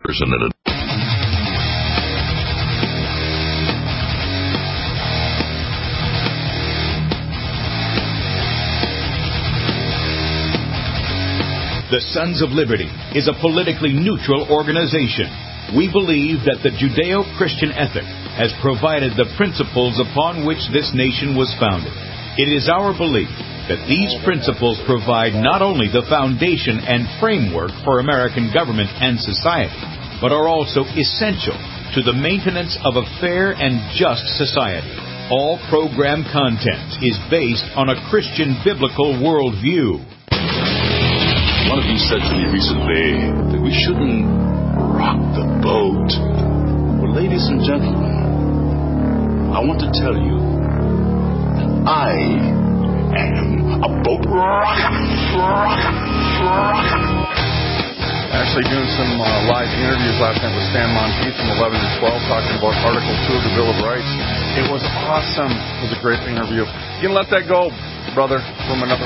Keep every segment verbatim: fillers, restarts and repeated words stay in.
person in it. The Sons of Liberty is a politically neutral organization. We believe that the Judeo-Christian ethic has provided the principles upon which this nation was founded. It is our belief that these principles provide not only the foundation and framework for American government and society, but are also essential to the maintenance of a fair and just society. All program content is based on a Christian biblical worldview. One of you said to me recently that we shouldn't rock the boat. Well, ladies and gentlemen, I want to tell you that I am a boat rocker. rocker, rocker. Actually doing some uh, live interviews last night with Stan Monteith from eleven to twelve talking about Article two of the Bill of Rights. It was awesome. It was a great interview. You can let that go, brother, from another...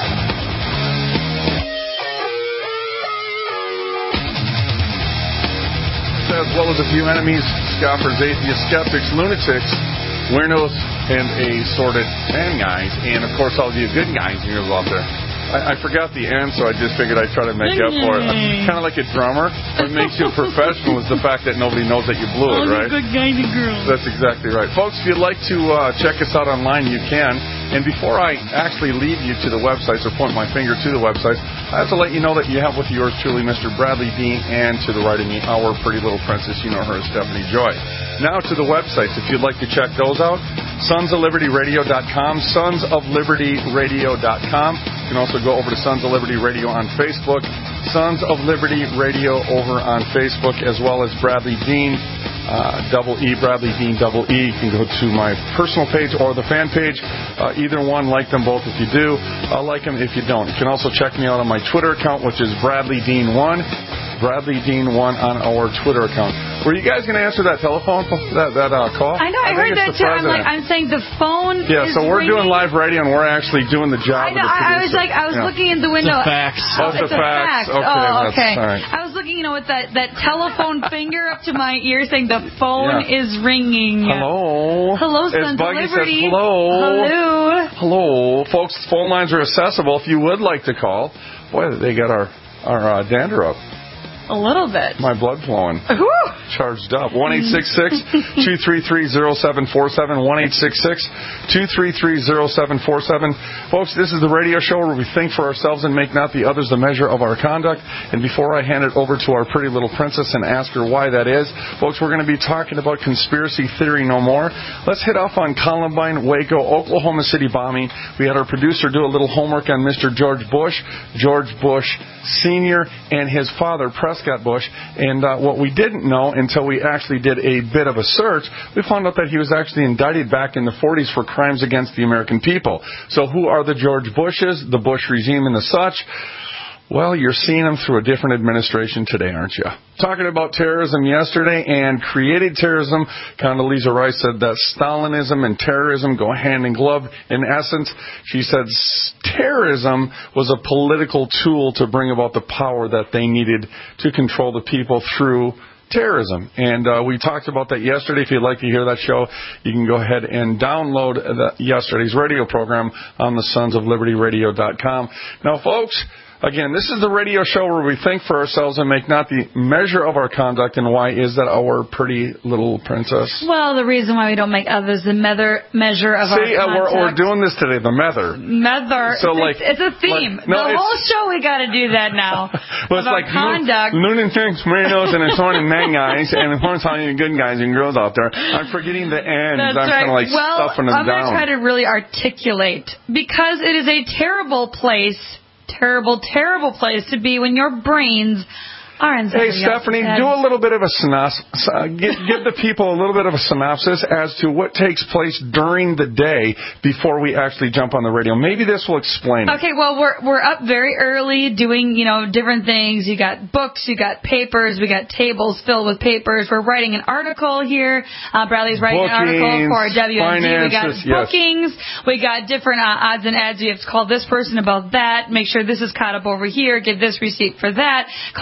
As well as a few enemies, scoffers, atheists, skeptics, lunatics, weirdos, and assorted fan guys, and of course all of you good guys and girls out there. I, I forgot the end, so I just figured I'd try to make up for it. Kind of like a drummer. What makes you a professional is the fact that nobody knows that you blew it, right? All the good guys and girls. That's exactly right. Folks, if you'd like to uh, check us out online, you can. And before I actually lead you to the websites or point my finger to the websites, I have to let you know that you have with yours truly Mister Bradley Dean, and to the right of me, our pretty little princess, you know her as Stephanie Joy. Now to the websites, if you'd like to check those out, sons of liberty radio dot com, sons of liberty radio dot com. You can also go over to Sons of Liberty Radio on Facebook, Sons of Liberty Radio over on Facebook, as well as Bradley Dean, uh, double E, Bradley Dean, double E. You can go to my personal page or the fan page. Uh, either one, like them both if you do. Uh, like them if you don't. You can also check me out on my Twitter account, which is Bradley Dean one. Bradley Dean one on our Twitter account. Were you guys going to answer that telephone, that, that uh, call? I know, I, I heard that too. I'm like, I'm saying the phone Yeah, is so we're ringing. doing live radio, and we're actually doing the job I know, of the producer. I was like, I was yeah. looking in the window. It's a fax. Oh, it's, it's a fax. fax. Okay, oh, okay. That's, all right. I was looking, you know, with that, that telephone finger up to my ear saying the phone Yeah. is ringing. Hello. Hello, As Sons of Buggy Liberty. says, hello. Hello. Hello. Folks, phone lines are accessible if you would like to call. Boy, they got our, our uh, dander up. A little bit. My blood flowing. Whew. Charged up. one eight six six, two three three, zero seven four seven. one eight six six, two three three, zero seven four seven. Folks, this is the radio show where we think for ourselves and make not the others the measure of our conduct. And before I hand it over to our pretty little princess and ask her why that is, folks, we're going to be talking about conspiracy theory no more. Let's hit off on Columbine, Waco, Oklahoma City bombing. We had our producer do a little homework on Mister George Bush, George Bush Senior, and his father, Prescott Bush. And uh, what we didn't know until we actually did a bit of a search, we found out that he was actually indicted back in the forties for crimes against the American people. So who are the George Bushes, the Bush regime, and the such? Well, you're seeing them through a different administration today, aren't you? Talking about terrorism yesterday and created terrorism, Condoleezza Rice said that Stalinism and terrorism go hand in glove. In essence, she said terrorism was a political tool to bring about the power that they needed to control the people through terrorism. And uh, we talked about that yesterday. If you'd like to hear that show, you can go ahead and download the, yesterday's radio program on the sons of liberty radio dot com. Now, folks, again, this is the radio show where we think for ourselves and make not the measure of our conduct. And why is that, our pretty little princess? Well, the reason why we don't make others the mether, measure of See, our uh, we're, we're conduct. doing this today, the mether. Mether. So, it's, like, it's a theme. like, no, the it's- whole show we got to do that now. Well, it's about like conduct. lunatics, weirdos, and assorted men guys, and of course, all you good guys and girls out there. I'm forgetting the ends. That's I'm right. kind of like well, stuffing them I'm down. going to try to really articulate, because it is a terrible place, terrible, terrible place to be when your brains are in Hey, Stephanie, do a little bit of a synopsis. Uh, give, give the people a little bit of a synopsis as to what takes place during the day before we actually jump on the radio. Maybe this will explain it. Okay, well, we're we're up very early doing, you know, different things. You got books, you got papers, we got tables filled with papers. We're writing an article here. Uh, Bradley's writing Bookings, an article for W M G. We got finances, yes. bookings. We got different uh, odds and ads. You have to call this person about that. Make sure this is caught up over here. Get this receipt for that. Call for the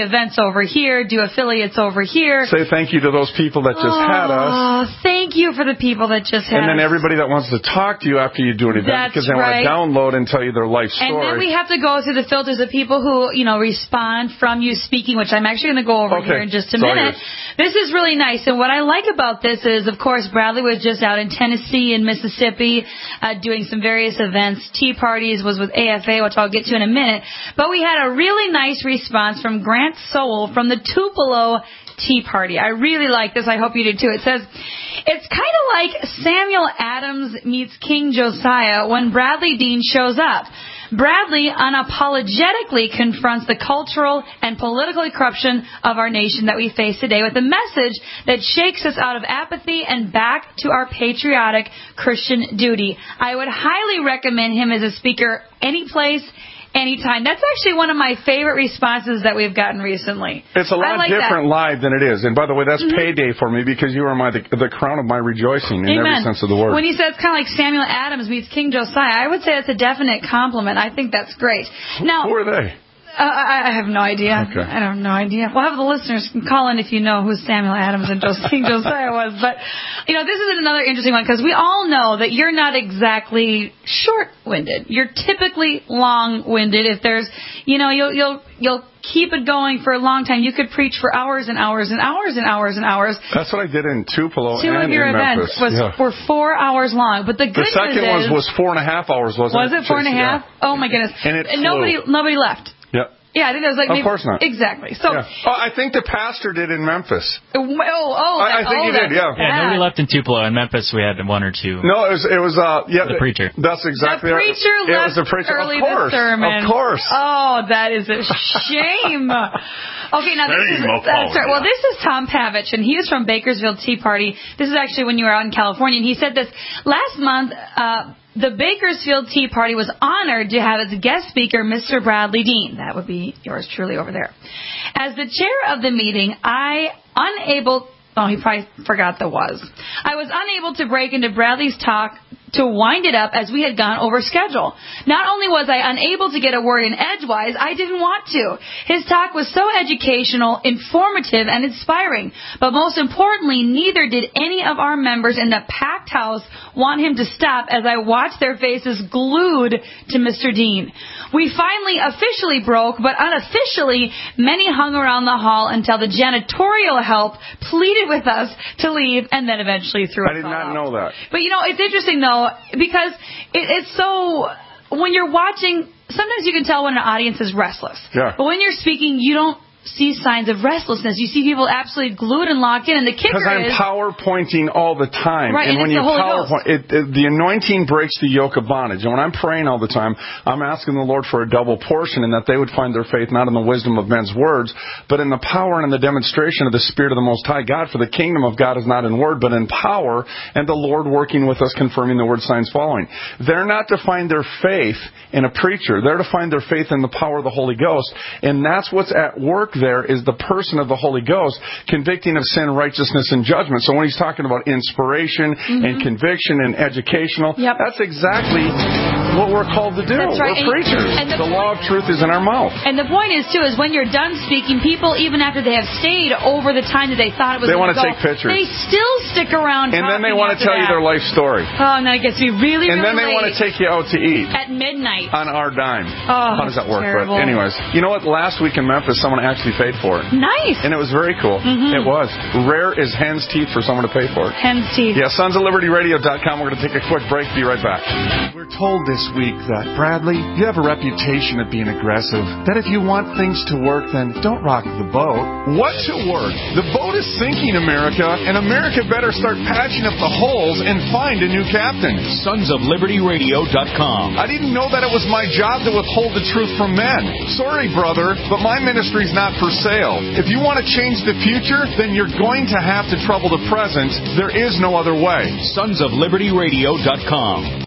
events over here, do affiliates over here. Say thank you to those people that just oh, had us. Oh, thank you for the people that just had us. And then everybody that wants to talk to you after you do an event That's because they right. want to download and tell you their life story. And then we have to go through the filters of people who, you know, respond from you speaking, which I'm actually going to go over okay. here in just a it's minute. This is really nice. And what I like about this is, of course, Bradley was just out in Tennessee and Mississippi uh, doing some various events. Tea parties, was with A F A, which I'll get to in a minute. But we had a really nice response from Grant Sowell from the Tupelo Tea Party. I really like this. I hope you do too. It says, it's kind of like Samuel Adams meets King Josiah when Bradley Dean shows up. Bradley unapologetically confronts the cultural and political corruption of our nation that we face today with a message that shakes us out of apathy and back to our patriotic Christian duty. I would highly recommend him as a speaker any place, anytime. That's actually one of my favorite responses that we've gotten recently. It's a lot like different that. live than it is. And by the way, that's mm-hmm. payday for me because you are my the, the crown of my rejoicing in Amen. every sense of the word. When he says kind of like Samuel Adams meets King Josiah, I would say that's a definite compliment. I think that's great. Now, who are they? Uh, I have no idea. Okay. I have no idea. We'll have the listeners call in if you know who Samuel Adams and King Josiah was. But, you know, this is another interesting one because we all know that you're not exactly short-winded. You're typically long-winded. If there's, you know, you'll you'll you'll keep it going for a long time. You could preach for hours and hours and hours and hours and hours. That's what I did in Tupelo Two and of your in events Memphis. was yeah. were four hours long. But the good the second news one is, was four and a half hours, wasn't was it? Was it four and a half? Yeah. Oh my goodness! And it nobody flew. nobody left. Yeah. Yeah, I think it was like of maybe, course not. Exactly. So, yeah. oh, I think the pastor did in Memphis. Oh, oh, I, I think oh, he did. Yeah. Yeah, nobody left in Tupelo. In Memphis, we had one or two. No, it was it was uh yeah the preacher. That's exactly the preacher right. left it was the preacher. early of course, this sermon. Of course. Oh, that is a shame. Okay, now this is that's right. Well, this is Tom Pavich, and he is from Bakersfield Tea Party. This is actually when you were out in California, and he said this last month. Uh, The Bakersfield Tea Party was honored to have its guest speaker, Mister Bradley Dean. That would be yours truly over there. As the chair of the meeting, I unable... Oh, he probably forgot the was. I was unable to break into Bradley's talk to wind it up as we had gone over schedule. Not only was I unable to get a word in edgewise, I didn't want to. His talk was so educational, informative, and inspiring. But most importantly, neither did any of our members in the packed house want him to stop as I watched their faces glued to Mister Dean. We finally officially broke, but unofficially, many hung around the hall until the janitorial help pleaded with us to leave and then eventually threw us I did all not out. know that. But, you know, it's interesting, though, because it, it's so... When you're watching, sometimes you can tell when an audience is restless. Yeah. But when you're speaking, you don't see signs of restlessness. You see people absolutely glued and locked in, and the kicker is... Because I'm PowerPointing all the time. Right, and, and when it's you the Holy PowerPoint, it, it, the anointing breaks the yoke of bondage. And when I'm praying all the time, I'm asking the Lord for a double portion and that they would find their faith not in the wisdom of men's words, but in the power and in the demonstration of the Spirit of the Most High God. For the kingdom of God is not in word, but in power, and the Lord working with us, confirming the word, signs following. They're not to find their faith in a preacher. They're to find their faith in the power of the Holy Ghost. And that's what's at work there, is the person of the Holy Ghost convicting of sin, righteousness, and judgment. So when he's talking about inspiration mm-hmm. and conviction and educational, yep. that's exactly what we're called to do. That's right. We're and, preachers. And the, the point, law of truth is in our mouth. And the point is, too, is when you're done speaking, people, even after they have stayed over the time that they thought it was they going want to take pictures. They still stick around. And then they want to tell that. you their life story. Oh, and then it gets to be really, and really then they late. want to take you out to eat. At midnight. On our dime. Oh, how does that work? terrible. But anyways, you know what? Last week in Memphis, someone actually paid for it. Nice. And it was very cool. Mm-hmm. It was. Rare as hen's teeth for someone to pay for it. Hen's teeth. Yeah, sons of liberty radio dot com. We're going to take a quick break. Be right back. We're told this week that, Bradley, you have a reputation of being aggressive. That if you want things to work, then don't rock the boat. What to work? The boat is sinking, America, and America better start patching up the holes and find a new captain. sons of liberty radio dot com. I didn't know that it was my job to withhold the truth from men. Sorry, brother, but my ministry's not for sale. If you want to change the future, then you're going to have to trouble the present. There is no other way. sons of liberty radio dot com.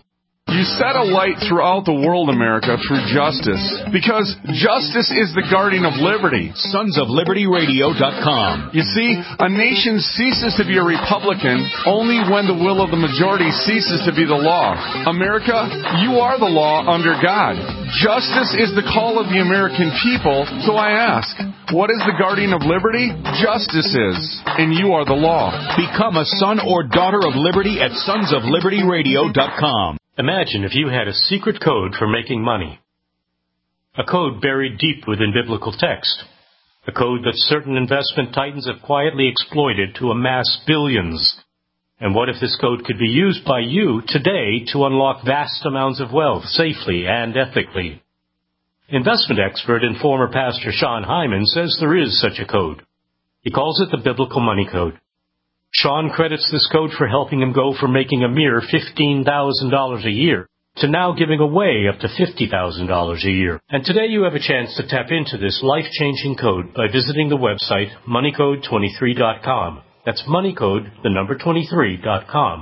You set a light throughout the world, America, through justice. Because justice is the guardian of liberty. sons of liberty radio dot com. You see, a nation ceases to be a republican only when the will of the majority ceases to be the law. America, you are the law under God. Justice is the call of the American people. So I ask, what is the guardian of liberty? Justice is, and you are the law. Become a son or daughter of liberty at sons of liberty radio dot com. Imagine if you had a secret code for making money. A code buried deep within biblical text. A code that certain investment titans have quietly exploited to amass billions. And what if this code could be used by you today to unlock vast amounts of wealth safely and ethically? Investment expert and former pastor Sean Hyman says there is such a code. He calls it the Biblical Money Code. Sean credits this code for helping him go from making a mere fifteen thousand dollars a year to now giving away up to fifty thousand dollars a year. And today you have a chance to tap into this life-changing code by visiting the website money code twenty-three dot com. That's moneycode, the number twenty-three dot com.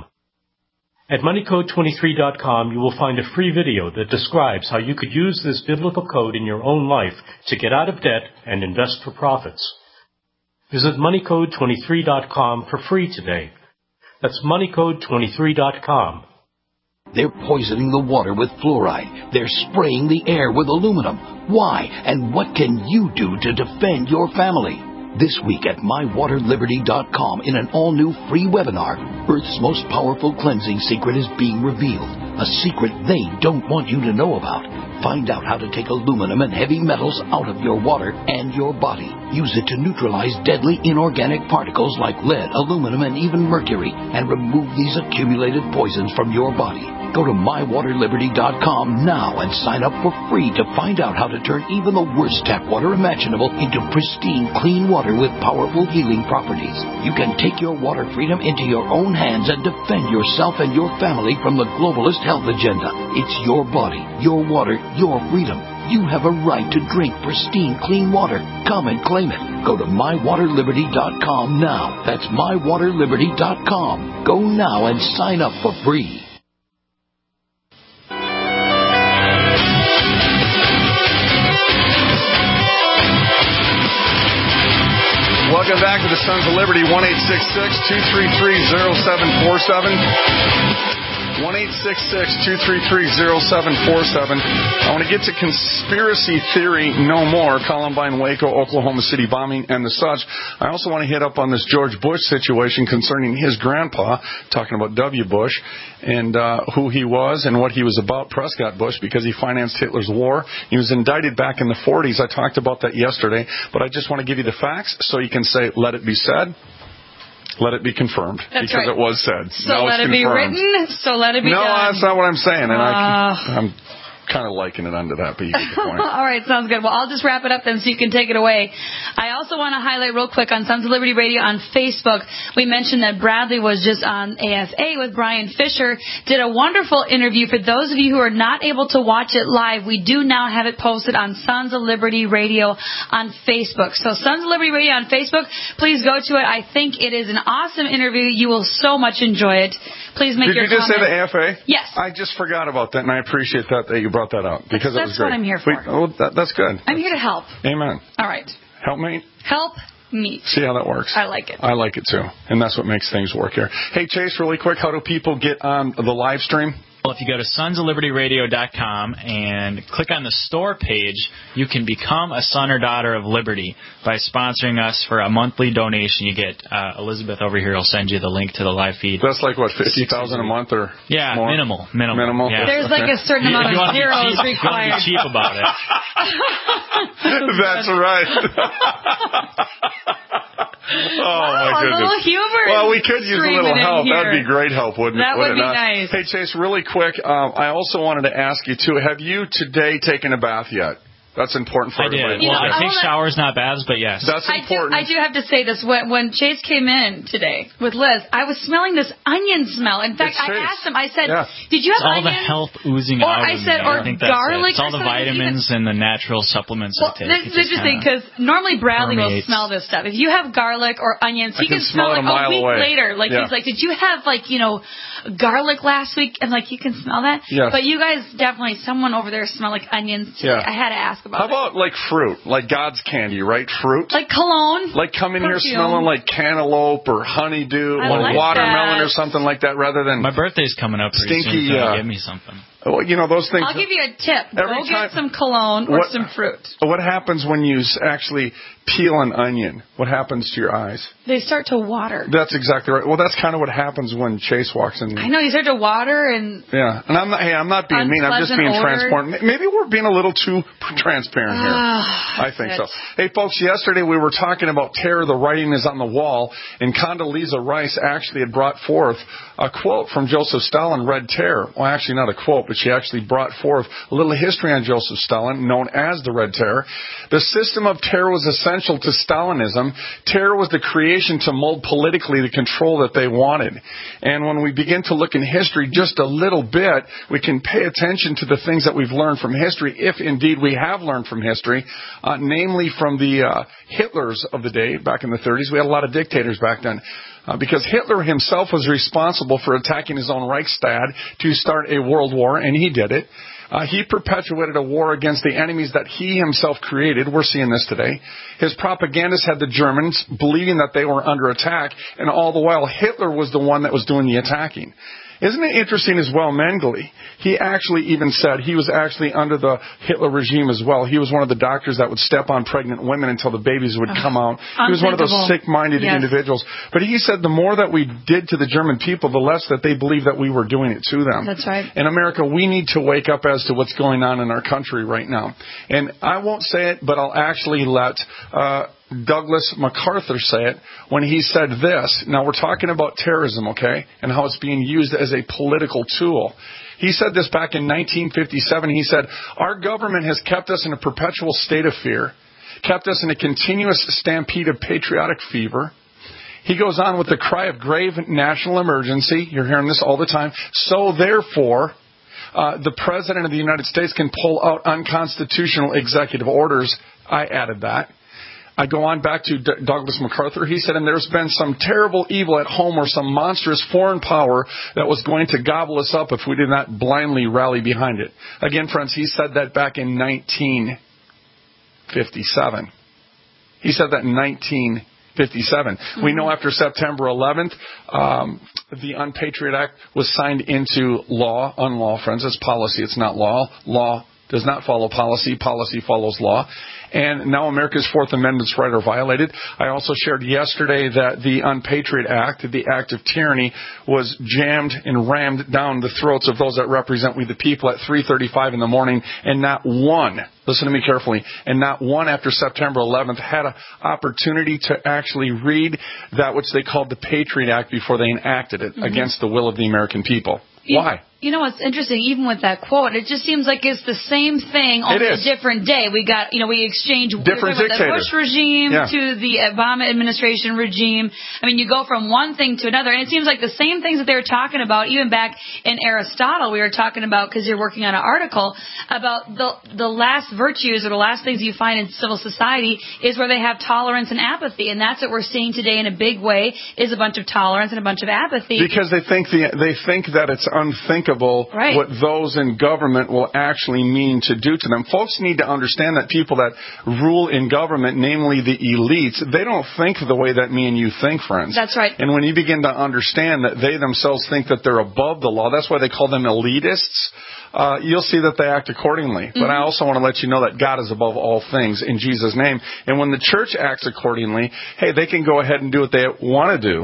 At money code twenty-three dot com, you will find a free video that describes how you could use this biblical code in your own life to get out of debt and invest for profits. Visit money code twenty-three dot com for free today. That's money code twenty-three dot com. They're poisoning the water with fluoride. They're spraying the air with aluminum. Why? And what can you do to defend your family? This week at my water liberty dot com in an all-new free webinar, Earth's most powerful cleansing secret is being revealed. A secret they don't want you to know about. Find out how to take aluminum and heavy metals out of your water and your body. Use it to neutralize deadly inorganic particles like lead, aluminum, and even mercury, and remove these accumulated poisons from your body. Go to my water liberty dot com now and sign up for free to find out how to turn even the worst tap water imaginable into pristine, clean water with powerful healing properties. You can take your water freedom into your own hands and defend yourself and your family from the globalist health agenda. It's your body, your water, your freedom. You have a right to drink pristine, clean water. Come and claim it. Go to my water liberty dot com now. That's my water liberty dot com. Go now and sign up for free. Welcome back to the Sons of Liberty, one eight six six, two three three, zero seven four seven. one eight six six, two three three, zero seven four seven. I want to get to conspiracy theory no more, Columbine, Waco, Oklahoma City bombing, and the such. I also want to hit up on this George Bush situation concerning his grandpa, talking about W. Bush, and uh, who he was and what he was about, Prescott Bush, because he financed Hitler's war. He was indicted back in the forties. I talked about that yesterday, but I just want to give you the facts so you can say, let it be said. Let it be confirmed. That's because right. it was said. So now let it's it be confirmed. written, so let it be no, done. No, that's not what I'm saying. And uh, I, I'm kind of liking it under that, but you get the point. All right, sounds good. Well, I'll just wrap it up then so you can take it away. I also want to highlight real quick on Sons of Liberty Radio on Facebook. We mentioned that Bradley was just on A F A with Brian Fisher, did a wonderful interview. For those of you who are not able to watch it live, we do now have it posted on Sons of Liberty Radio on Facebook. So Sons of Liberty Radio on Facebook, please go to it. I think it is an awesome interview. You will so much enjoy it. Please make Did your you just comment. say the A F A? Yes. I just forgot about that, and I appreciate that that you brought that up because that's, it was great. That's what I'm here for. We, oh, that, that's good. I'm here to help. Amen. All right. Help me. Help me. See how that works. I like it. I like it too, and that's what makes things work here. Hey, Chase, really quick, how do people get on the live stream? Well, if you go to sons of liberty radio dot com and click on the store page, you can become a son or daughter of Liberty by sponsoring us for a monthly donation. You get uh, Elizabeth over here will send you the link to the live feed. That's like what, fifty thousand a month or yeah, more? minimal, minimal. Minimal. Yeah. There's like a certain amount of zeros cheap, required. If you want to be cheap about it. That's right. Oh, wow, my goodness. A little humor. Well, we could use a little help. That would be great help, wouldn't that it? That would would be not? nice. Hey, Chase, really quick, um, I also wanted to ask you, too, have you today taken a bath yet? That's important for I did. everybody. Well, know, I think I wanna, showers, not baths, but yes. That's I do, important. I do have to say this. When, when Chase came in today with Liz, I was smelling this onion smell. In fact, It's I Chase. asked him, I said, Yeah. did you It's have all onion? the health oozing Or out I of said, me. or I think that's garlic it. It's all or the something. vitamins Even, and the natural supplements well, I take. this It is just interesting kinda because normally Bradley will permeates. smell this stuff. If you have garlic or onions, he I can can smell smell it it a mile a week away. later. Like Yeah. he's like, did you have like, you know, garlic last week? And like, you can smell that? Yes. But you guys definitely, someone over there smell like onions today. Yeah. I had to ask about How it. about like fruit, like God's candy, right? Fruit. Like cologne. Like coming here Perfume. smelling like cantaloupe or honeydew I or like watermelon that. or something like that, rather than My birthday's coming up pretty Stinky, soon. So uh, give me something. well, you know those things. I'll give you a tip. Every Go time- get some cologne or What- some fruit. What happens when you s- actually peel an onion? What happens to your eyes? They start to water. That's exactly right. Well, that's kind of what happens when Chase walks in. I know, you start to water and... Yeah, and I'm not. Hey, I'm not being mean. I'm just Unpleasant being odor. transparent. Maybe we're being a little too transparent here. Ah, I think so. that's- Hey, folks, yesterday we were talking about terror. The writing is on the wall, and Condoleezza Rice actually had brought forth a quote from Joseph Stalin, read Terror. Well, actually not a quote, but she actually brought forth a little history on Joseph Stalin, known as the Red Terror. The system of terror was essential to Stalinism. Terror was the creation to mold politically the control that they wanted. And when we begin to look in history just a little bit, we can pay attention to the things that we've learned from history, if indeed we have learned from history, uh, namely from the uh, Hitlers of the day back in the thirties. We had a lot of dictators back then. Uh, because Hitler himself was responsible for attacking his own Reichstag to start a world war, and he did it. Uh, he perpetuated a war against the enemies that he himself created. We're seeing this today. His propagandists had the Germans believing that they were under attack, and all the while Hitler was the one that was doing the attacking. Isn't it interesting as well, Mengele? He actually even said he was actually under the Hitler regime as well. He was one of the doctors that would step on pregnant women until the babies would come out. He was one of those sick-minded Yes. individuals. But he said the more that we did to the German people, the less that they believed that we were doing it to them. That's right. In America, we need to wake up as to what's going on in our country right now. And I won't say it, but I'll actually let uh, Douglas MacArthur say it when he said this. Now, we're talking about terrorism, okay, and how it's being used as a political tool. He said this back in nineteen fifty-seven. He said, our government has kept us in a perpetual state of fear, kept us in a continuous stampede of patriotic fever. He goes on with the cry of grave national emergency. You're hearing this all the time. So, therefore, uh, the President of the United States can pull out unconstitutional executive orders. I added that. I go on back to D- Douglas MacArthur. He said, and there's been some terrible evil at home or some monstrous foreign power that was going to gobble us up if we did not blindly rally behind it. Again, friends, he said that back in nineteen fifty-seven. He said that in nineteen fifty-seven. Mm-hmm. We know after September eleventh, um, the Unpatriot Act was signed into law. Unlaw, friends. It's policy. It's not law. Law does not follow policy. Policy follows law. And now America's Fourth Amendment's rights are violated. I also shared yesterday that the Unpatriot Act, the act of tyranny, was jammed and rammed down the throats of those that represent we the people at three thirty-five in the morning, and not one, listen to me carefully, and not one after September eleventh had an opportunity to actually read that which they called the Patriot Act before they enacted it mm-hmm. against the will of the American people. You, Why? You know what's interesting, even with that quote, it just seems like it's the same thing on a different day. We got, you know, we exchange different we the Bush regime yeah. to the Obama administration regime. I mean, you go from one thing to another, and it seems like the same things that they were talking about, even back in Aristotle, we were talking about, because you're working on an article, about the the last virtues or the last things you find in civil society is where they have tolerance and apathy, and that's what we're seeing today in a big way, is a bunch of tolerance and a bunch of apathy. Because they think the, they think that it's unthinkable right. what those in government will actually mean to do to them. Folks need to understand that people that rule in government, namely the elites, they don't think the way that me and you think, friends. That's right. And when you begin to understand that they themselves think that they're above the law, that's why they call them elitists. Uh, you'll see that they act accordingly. Mm-hmm. But I also want to let you know that God is above all things in Jesus' name. And when the church acts accordingly, hey, they can go ahead and do what they want to do.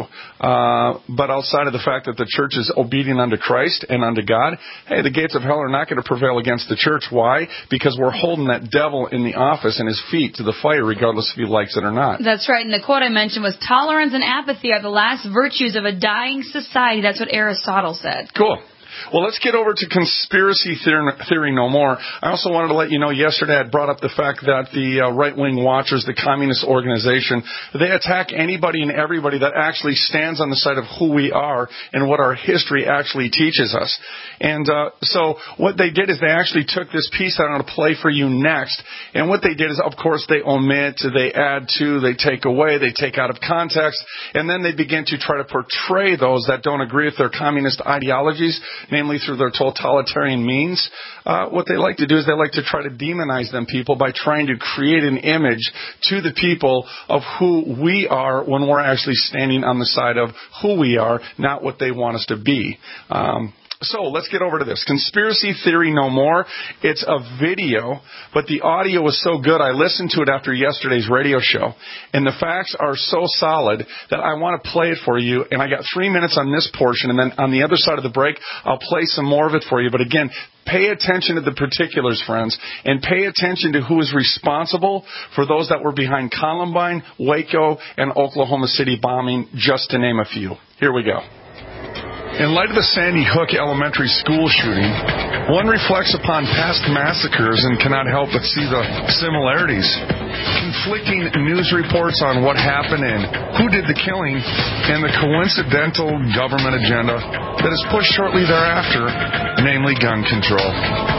Uh, but outside of the fact that the church is obedient unto Christ and unto God, hey, the gates of hell are not going to prevail against the church. Why? Because we're holding that devil in the office and his feet to the fire, regardless if he likes it or not. That's right. And the quote I mentioned was, tolerance and apathy are the last virtues of a dying society. That's what Aristotle said. Cool. Well, let's get over to conspiracy theory no more. I also wanted to let you know yesterday I brought up the fact that the uh, right-wing watchers, the communist organization, they attack anybody and everybody that actually stands on the side of who we are and what our history actually teaches us. And uh, so what they did is they actually took this piece that I'm going to play for you next, and what they did is, of course, they omit, they add to, they take away, they take out of context, and then they begin to try to portray those that don't agree with their communist ideologies, namely through their totalitarian means. Uh, what they like to do is they like to try to demonize them people by trying to create an image to the people of who we are when we're actually standing on the side of who we are, not what they want us to be. Um, So let's get over to this. Conspiracy Theory No More. It's a video, but the audio was so good. I listened to it after yesterday's radio show, and the facts are so solid that I want to play it for you. And I got three minutes on this portion, and then on the other side of the break, I'll play some more of it for you. But again, pay attention to the particulars, friends, and pay attention to who is responsible for those that were behind Columbine, Waco, and Oklahoma City bombing, just to name a few. Here we go. In light of the Sandy Hook Elementary School shooting, one reflects upon past massacres and cannot help but see the similarities. Conflicting news reports on what happened and who did the killing, and the coincidental government agenda that is pushed shortly thereafter, namely gun control.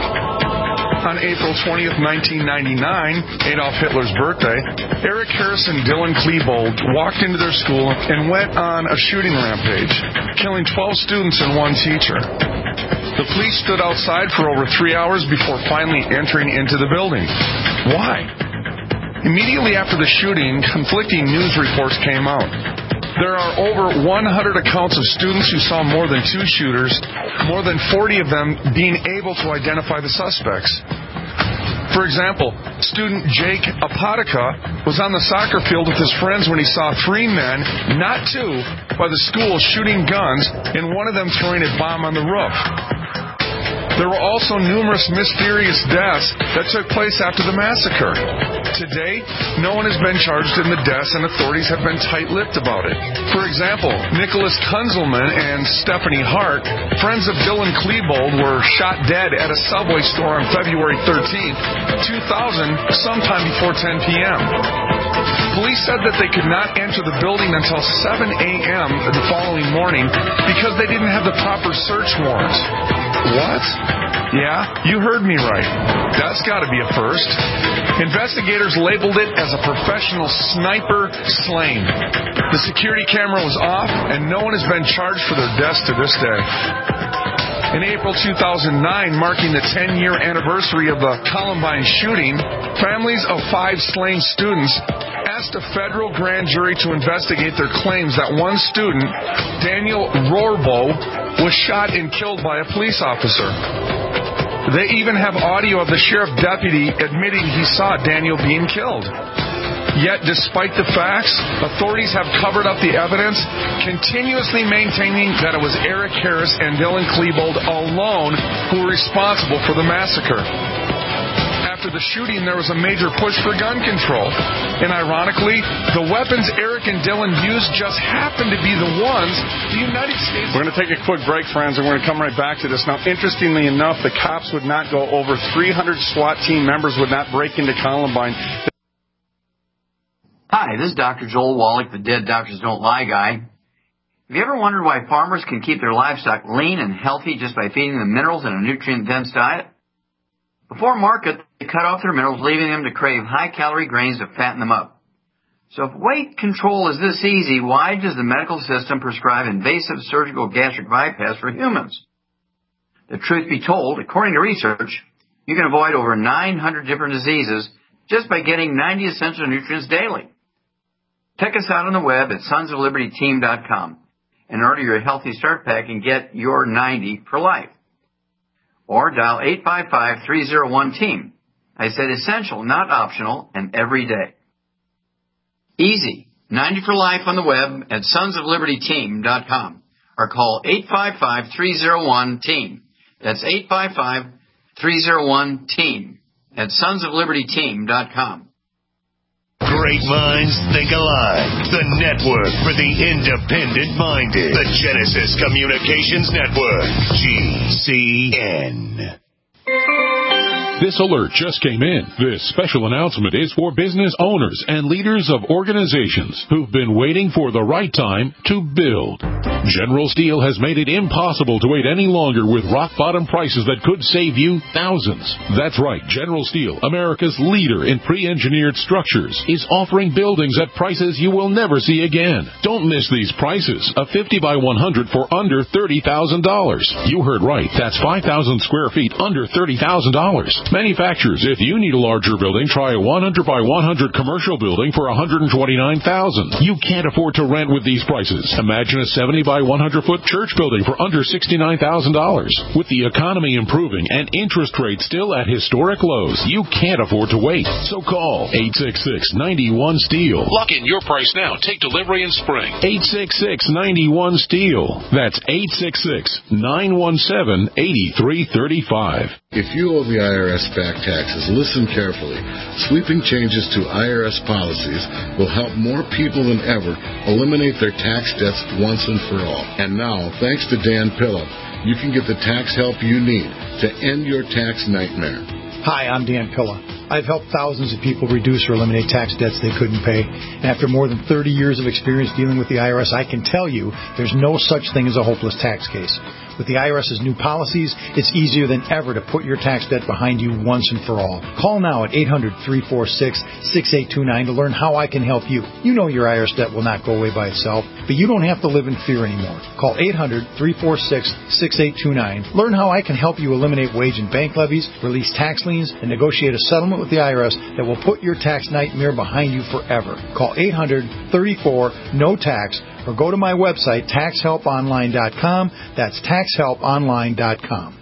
On April twentieth, nineteen ninety-nine, Adolf Hitler's birthday, Eric Harris and Dylan Klebold walked into their school and went on a shooting rampage, killing twelve students and one teacher. The police stood outside for over three hours before finally entering into the building. Why? Immediately after the shooting, conflicting news reports came out. There are over one hundred accounts of students who saw more than two shooters, more than forty of them being able to identify the suspects. For example, student Jake Apotica was on the soccer field with his friends when he saw three men, not two, by the school shooting guns, and one of them throwing a bomb on the roof. There were also numerous mysterious deaths that took place after the massacre. To date, no one has been charged in the deaths, and authorities have been tight-lipped about it. For example, Nicholas Kunzelman and Stephanie Hart, friends of Dylan Klebold, were shot dead at a Subway store on February thirteenth, two thousand, sometime before ten p.m. Police said that they could not enter the building until seven a.m. the following morning because they didn't have the proper search warrant. What? Yeah, you heard me right. That's got to be a first. Investigators labeled it as a professional sniper slain. The security camera was off, and no one has been charged for their deaths to this day. In April two thousand nine, marking the ten-year anniversary of the Columbine shooting, families of five slain students asked a federal grand jury to investigate their claims that one student, Daniel Rorbo, was shot and killed by a police officer. They even have audio of the sheriff deputy admitting he saw Daniel being killed. Yet, despite the facts, authorities have covered up the evidence, continuously maintaining that it was Eric Harris and Dylan Klebold alone who were responsible for the massacre. After the shooting, there was a major push for gun control. And ironically, the weapons Eric and Dylan used just happened to be the ones the United States... We're going to take a quick break, friends, and we're going to come right back to this. Now, interestingly enough, the cops would not go over. three hundred SWAT team members would not break into Columbine. Hi, this is Doctor Joel Wallach, the Dead Doctors Don't Lie guy. Have you ever wondered why farmers can keep their livestock lean and healthy just by feeding them minerals in a nutrient-dense diet? Before market, they cut off their minerals, leaving them to crave high-calorie grains to fatten them up. So if weight control is this easy, why does the medical system prescribe invasive surgical gastric bypass for humans? The truth be told, according to research, you can avoid over nine hundred different diseases just by getting ninety essential nutrients daily. Check us out on the web at sons of liberty team dot com and order your Healthy Start Pack and get your ninety for life. Or dial eight five five, three oh one, team. I said essential, not optional, and every day. Easy. ninety for life on the web at sons of liberty team dot com or call eight five five, three oh one, team. That's eight five five, three oh one, team at sons of liberty team dot com. Great minds think alike. The network for the independent-minded. The Genesis Communications Network. G C N. This alert just came in. This special announcement is for business owners and leaders of organizations who've been waiting for the right time to build. General Steel has made it impossible to wait any longer with rock-bottom prices that could save you thousands. That's right. General Steel, America's leader in pre-engineered structures, is offering buildings at prices you will never see again. Don't miss these prices. A fifty by one hundred for under thirty thousand dollars. You heard right. That's five thousand square feet under thirty thousand dollars. Manufacturers, if you need a larger building, try a one hundred by one hundred commercial building for one hundred twenty-nine thousand dollars. You can't afford to rent with these prices. Imagine a seventy by one hundred foot church building for under sixty-nine thousand dollars. With the economy improving and interest rates still at historic lows, you can't afford to wait. So call eight six six, nine one, STEEL. Lock in your price now. Take delivery in spring. eight six six, nine one, STEEL. That's eight six six, nine one seven, eight three three five. If you owe the I R S back taxes, listen carefully. Sweeping changes to I R S policies will help more people than ever eliminate their tax debts once and for all. And now, thanks to Dan Pilla, you can get the tax help you need to end your tax nightmare. Hi, I'm Dan Pilla. I've helped thousands of people reduce or eliminate tax debts they couldn't pay. And after more than thirty years of experience dealing with the I R S, I can tell you there's no such thing as a hopeless tax case. With the I R S's new policies, it's easier than ever to put your tax debt behind you once and for all. Call now at eight hundred, three four six, six eight two nine to learn how I can help you. You know your I R S debt will not go away by itself, but you don't have to live in fear anymore. Call eight hundred, three four six, six eight two nine. Learn how I can help you eliminate wage and bank levies, release tax liens, and negotiate a settlement with the I R S that will put your tax nightmare behind you forever. Call eight hundred, thirty-four, no tax or go to my website, tax help online dot com. That's tax help online dot com.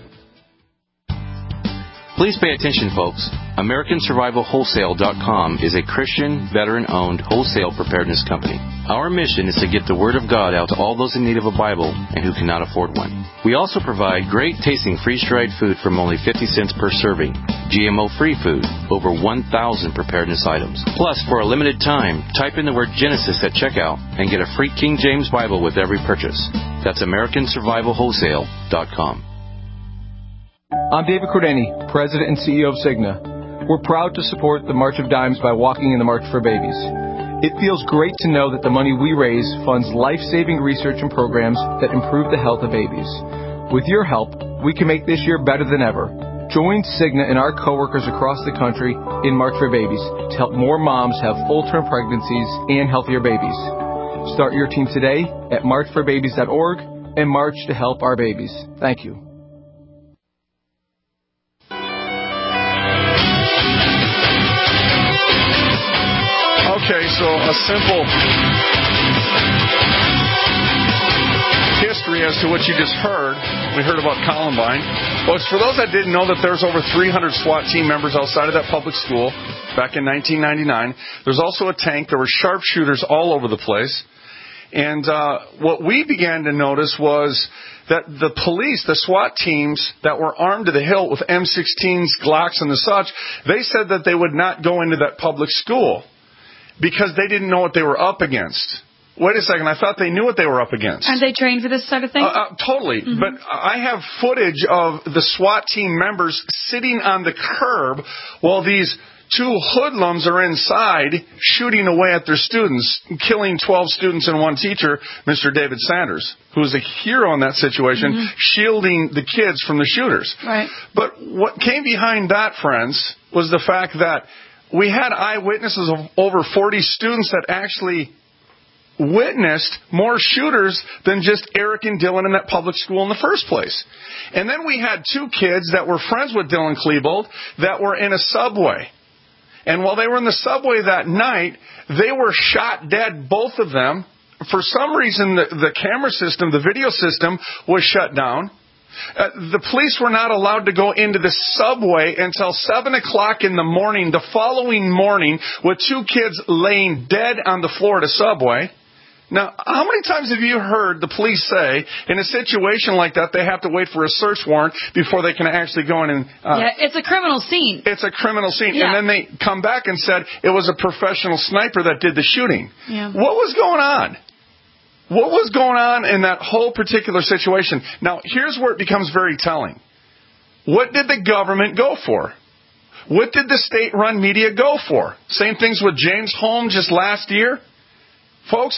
Please pay attention, folks. American Survival Wholesale dot com is a Christian, veteran-owned wholesale preparedness company. Our mission is to get the Word of God out to all those in need of a Bible and who cannot afford one. We also provide great tasting freeze-dried food from only fifty cents per serving, G M O-free food, over one thousand preparedness items. Plus, for a limited time, type in the word Genesis at checkout and get a free King James Bible with every purchase. That's American Survival Wholesale dot com. I'm David Cordeni, President and C E O of Cigna. We're proud to support the March of Dimes by walking in the March for Babies. It feels great to know that the money we raise funds life-saving research and programs that improve the health of babies. With your help, we can make this year better than ever. Join Cigna and our coworkers across the country in March for Babies to help more moms have full-term pregnancies and healthier babies. Start your team today at march for babies dot org and march to help our babies. Thank you. Okay, so a simple history as to what you just heard. We heard about Columbine. Well, for those that didn't know that there's over three hundred SWAT team members outside of that public school back in nineteen ninety-nine. There's also a tank. There were sharpshooters all over the place. And uh, what we began to notice was that the police, the SWAT teams that were armed to the hilt with M sixteens, Glocks, and the such, they said that they would not go into that public school because they didn't know what they were up against. Wait a second, I thought they knew what they were up against. Aren't they trained for this sort of thing? Uh, uh, totally. Mm-hmm. But I have footage of the SWAT team members sitting on the curb while these two hoodlums are inside shooting away at their students, killing twelve students and one teacher, Mister David Sanders, who was a hero in that situation, mm-hmm. shielding the kids from the shooters. Right. But what came behind that, friends, was the fact that we had eyewitnesses of over forty students that actually witnessed more shooters than just Eric and Dylan in that public school in the first place. And then we had two kids that were friends with Dylan Klebold that were in a subway. And while they were in the subway that night, they were shot dead, both of them. For some reason, the, the camera system, the video system, was shut down. Uh, the police were not allowed to go into the subway until seven o'clock in the morning, the following morning, with two kids laying dead on the floor of the subway. Now, how many times have you heard the police say, in a situation like that, they have to wait for a search warrant before they can actually go in and... Uh, yeah, it's a criminal scene. It's a criminal scene. Yeah. And then they come back and said it was a professional sniper that did the shooting. Yeah. What was going on? What was going on in that whole particular situation? Now, here's where it becomes very telling. What did the government go for? What did the state-run media go for? Same things with James Holmes just last year. Folks,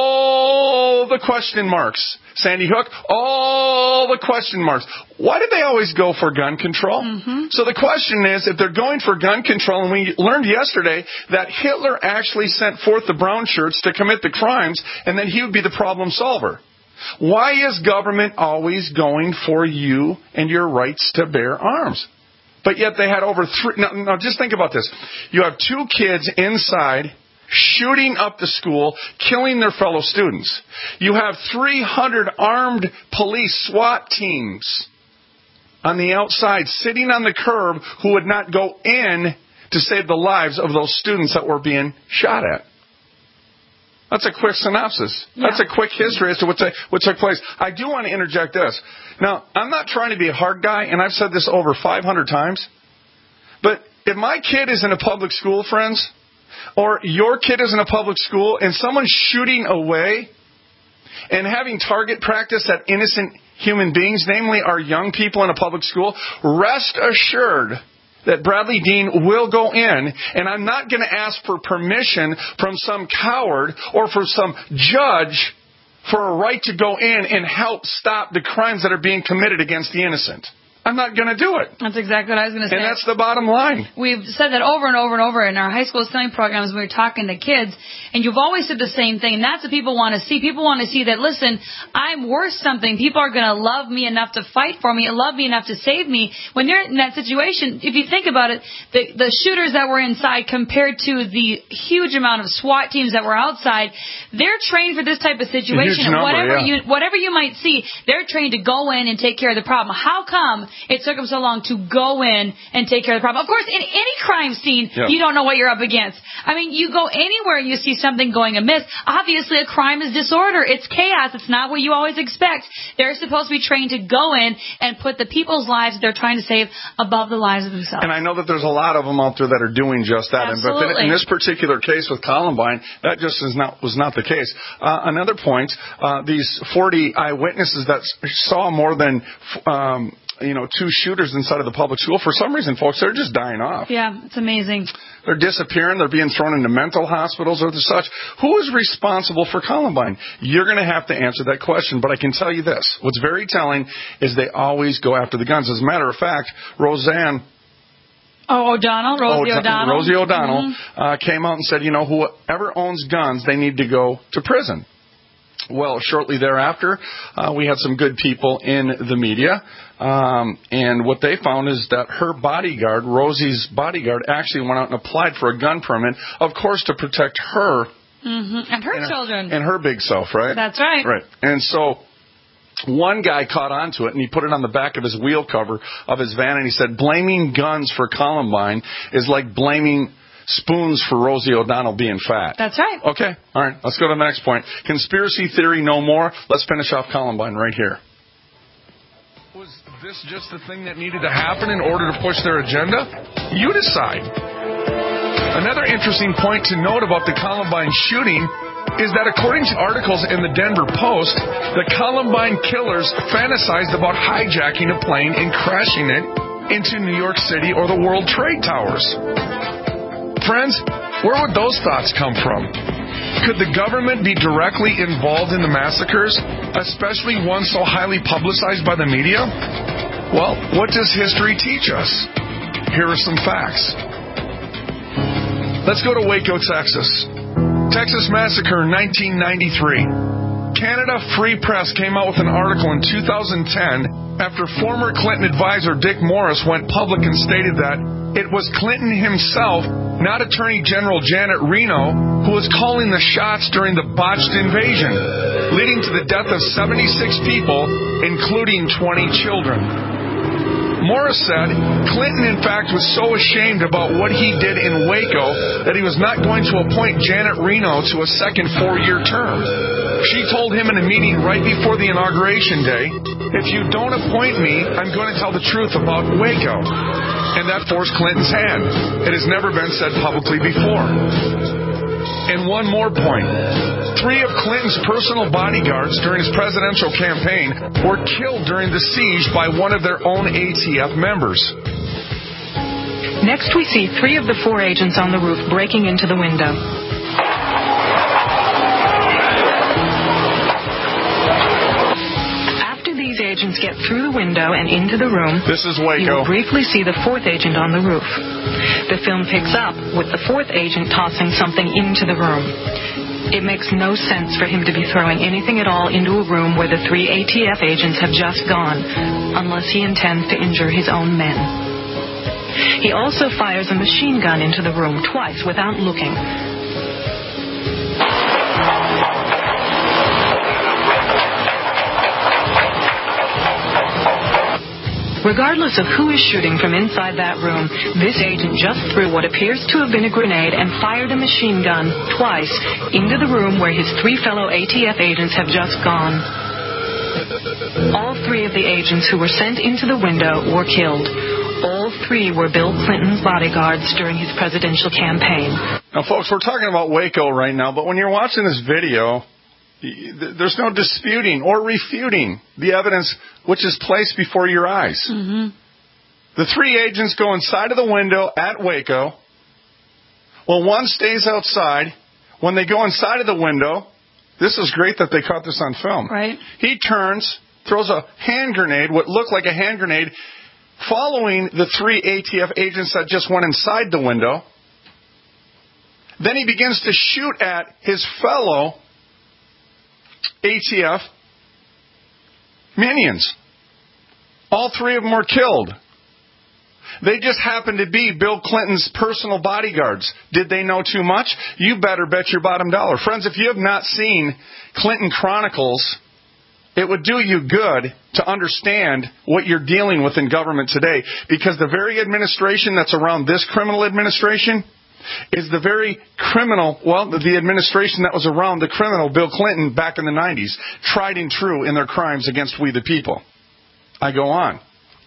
all the question marks. Sandy Hook, all the question marks. Why did they always go for gun control? Mm-hmm. So the question is, if they're going for gun control, and we learned yesterday that Hitler actually sent forth the brown shirts to commit the crimes, and then he would be the problem solver. Why is government always going for you and your rights to bear arms? But yet they had over three... Now, now just think about this. You have two kids inside shooting up the school, killing their fellow students. You have three hundred armed police SWAT teams on the outside sitting on the curb who would not go in to save the lives of those students that were being shot at. That's a quick synopsis. Yeah. That's a quick history as to what, t- what took place. I do want to interject this. Now, I'm not trying to be a hard guy, and I've said this over five hundred times, but if my kid is in a public school, friends, or your kid is in a public school and someone's shooting away and having target practice at innocent human beings, namely our young people in a public school, rest assured that Bradley Dean will go in, and I'm not going to ask for permission from some coward or for some judge for a right to go in and help stop the crimes that are being committed against the innocent. I'm not going to do it. That's exactly what I was going to say. And that's the bottom line. We've said that over and over and over in our high school study programs when we were talking to kids, and you've always said the same thing, and that's what people want to see. People want to see that, listen, I'm worth something. People are going to love me enough to fight for me, and love me enough to save me. When they're in that situation, if you think about it, the, the shooters that were inside compared to the huge amount of SWAT teams that were outside, they're trained for this type of situation. Number, whatever yeah. you whatever you might see, they're trained to go in and take care of the problem. How come it took them so long to go in and take care of the problem? Of course, in any crime scene, yeah. you don't know what you're up against. I mean, you go anywhere and you see something going amiss. Obviously, a crime is disorder. It's chaos. It's not what you always expect. They're supposed to be trained to go in and put the people's lives that they're trying to save above the lives of themselves. And I know that there's a lot of them out there that are doing just that. Absolutely. But in this particular case with Columbine, that just is not was not the case. Uh, another point, uh, these forty eyewitnesses that saw more than... Um, you know, two shooters inside of the public school. For some reason, folks, they're just dying off. Yeah, it's amazing. They're disappearing. They're being thrown into mental hospitals or the such. Who is responsible for Columbine? You're going to have to answer that question. But I can tell you this. What's very telling is they always go after the guns. As a matter of fact, Roseanne... Oh, O'Donnell, Rosie oh, O'Donnell. Rosie O'Donnell mm-hmm. uh, came out and said, you know, whoever owns guns, they need to go to prison. Well, shortly thereafter, uh, we had some good people in the media, um, and what they found is that her bodyguard, Rosie's bodyguard, actually went out and applied for a gun permit, of course, to protect her. Mm-hmm. And her and children. Her, and her big self, right? That's right. Right. And so one guy caught on to it, and he put it on the back of his wheel cover of his van, and he said, blaming guns for Columbine is like blaming... spoons for Rosie O'Donnell being fat. That's right. Okay. All right. Let's go to the next point. Conspiracy theory no more. Let's finish off Columbine right here. Was this just the thing that needed to happen in order to push their agenda? You decide. Another interesting point to note about the Columbine shooting is that according to articles in the Denver Post, the Columbine killers fantasized about hijacking a plane and crashing it into New York City or the World Trade Towers. Friends, where would those thoughts come from? Could the government be directly involved in the massacres, especially one so highly publicized by the media? Well, what does history teach us? Here are some facts. Let's go to Waco, Texas. Texas Massacre, nineteen ninety-three. Canada Free Press came out with an article in two thousand ten after former Clinton advisor Dick Morris went public and stated that it was Clinton himself, not Attorney General Janet Reno, who was calling the shots during the botched invasion, leading to the death of seventy-six people, including twenty children. Morris said Clinton, in fact, was so ashamed about what he did in Waco that he was not going to appoint Janet Reno to a second four-year term. She told him in a meeting right before the inauguration day, if you don't appoint me, I'm going to tell the truth about Waco. And that forced Clinton's hand. It has never been said publicly before. And one more point. Three of Clinton's personal bodyguards during his presidential campaign were killed during the siege by one of their own A T F members. Next, we see three of the four agents on the roof breaking into the window. After these agents get through the window and into the room, this is Waco. You will briefly see the fourth agent on the roof. The film picks up with the fourth agent tossing something into the room. It makes no sense for him to be throwing anything at all into a room where the three A T F agents have just gone, unless he intends to injure his own men. He also fires a machine gun into the room twice without looking. Regardless of who is shooting from inside that room, this agent just threw what appears to have been a grenade and fired a machine gun twice into the room where his three fellow A T F agents have just gone. All three of the agents who were sent into the window were killed. All three were Bill Clinton's bodyguards during his presidential campaign. Now, folks, we're talking about Waco right now, but when you're watching this video, there's no disputing or refuting the evidence which is placed before your eyes. Mm-hmm. The three agents go inside of the window at Waco. Well, one stays outside. When they go inside of the window, this is great that they caught this on film. Right. He turns, throws a hand grenade, what looked like a hand grenade, following the three A T F agents that just went inside the window. Then he begins to shoot at his fellow A T F minions. All three of them were killed. They just happened to be Bill Clinton's personal bodyguards. Did they know too much? You better bet your bottom dollar. Friends, if you have not seen Clinton Chronicles, it would do you good to understand what you're dealing with in government today. Because the very administration that's around this criminal administration is the very criminal, well, the administration that was around the criminal Bill Clinton back in the nineties, tried and true in their crimes against we the people. I go on.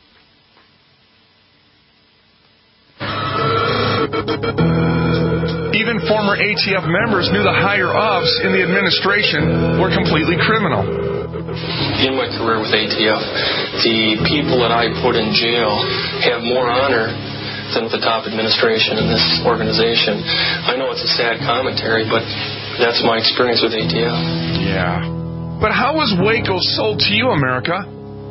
Even former A T F members knew the higher-ups in the administration were completely criminal. In my career with A T F, the people that I put in jail have more honor than the top administration in this organization. I know it's a sad commentary, but that's my experience with A T F. Yeah. But how was Waco sold to you, America?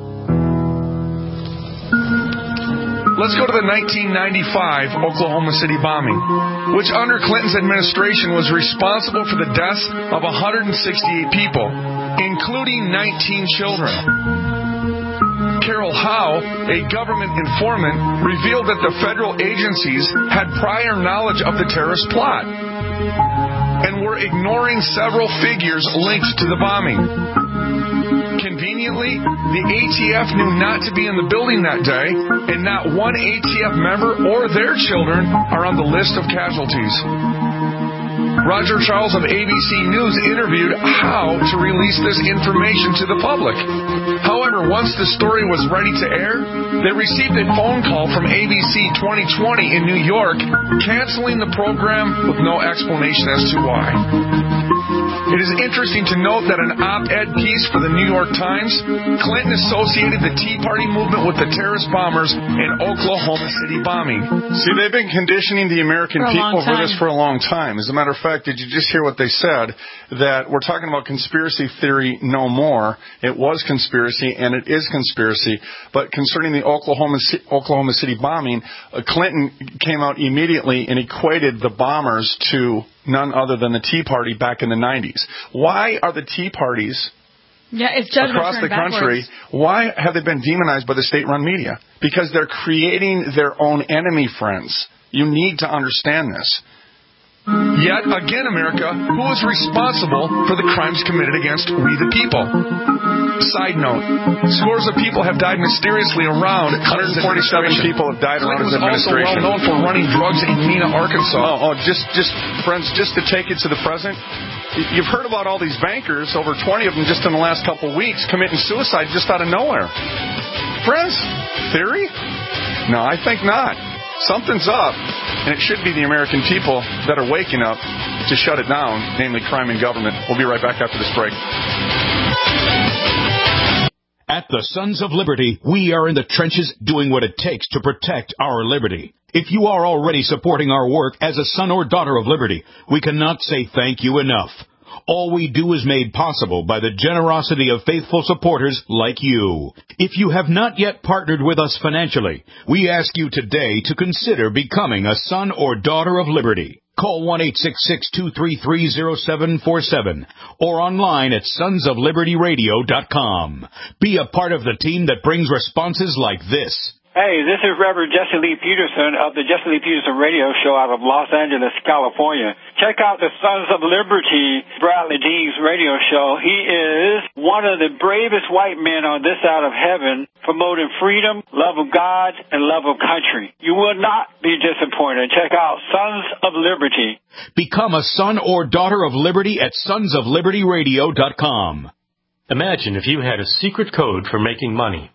Let's go to the nineteen ninety-five Oklahoma City bombing, which under Clinton's administration was responsible for the deaths of one hundred sixty-eight people, including nineteen children. Carol Howe, a government informant, revealed that the federal agencies had prior knowledge of the terrorist plot and were ignoring several figures linked to the bombing. Conveniently, the A T F knew not to be in the building that day, and not one A T F member or their children are on the list of casualties. Roger Charles of A B C News interviewed Howe to release this information to the public. However, once the story was ready to air, they received a phone call from A B C twenty twenty in New York, canceling the program with no explanation as to why. It is interesting to note that an op-ed piece for the New York Times, Clinton associated the Tea Party movement with the terrorist bombers in Oklahoma City bombing. See, they've been conditioning the American people for this for a long time. As a matter of fact, did you just hear what they said? That we're talking about conspiracy theory no more. It was conspiracy, and it is conspiracy. But concerning the Oklahoma, Oklahoma City bombing, uh, Clinton came out immediately and equated the bombers to none other than the Tea Party back in the nineties. Why are the Tea Parties yeah, it's across the country, why have they been demonized by the state-run media? Because they're creating their own enemy, friends. You need to understand this. Yet, again, America, who is responsible for the crimes committed against we the people? Side note, scores of people have died mysteriously around one hundred forty-seven people have died around his administration. Clinton was also well known for running drugs in Mena, Arkansas. Oh, oh, just, just, friends, just to take it to the present, you've heard about all these bankers, over twenty of them just in the last couple of weeks, committing suicide just out of nowhere. Friends, theory? No, I think not. Something's up, and it should be the American people that are waking up to shut it down, namely crime and government. We'll be right back after this break. At the Sons of Liberty, we are in the trenches doing what it takes to protect our liberty. If you are already supporting our work as a son or daughter of liberty, we cannot say thank you enough. All we do is made possible by the generosity of faithful supporters like you. If you have not yet partnered with us financially, we ask you today to consider becoming a son or daughter of liberty. Call one eight six six, two three three, zero seven four seven or online at sons of liberty radio dot com. Be a part of the team that brings responses like this. Hey, this is Reverend Jesse Lee Peterson of the Jesse Lee Peterson radio show out of Los Angeles, California. Check out the Sons of Liberty, Bradley Dean's radio show. He is one of the bravest white men on this side of heaven, promoting freedom, love of God, and love of country. You will not be disappointed. Check out Sons of Liberty. Become a son or daughter of liberty at sons of liberty radio dot com. Imagine if you had a secret code for making money.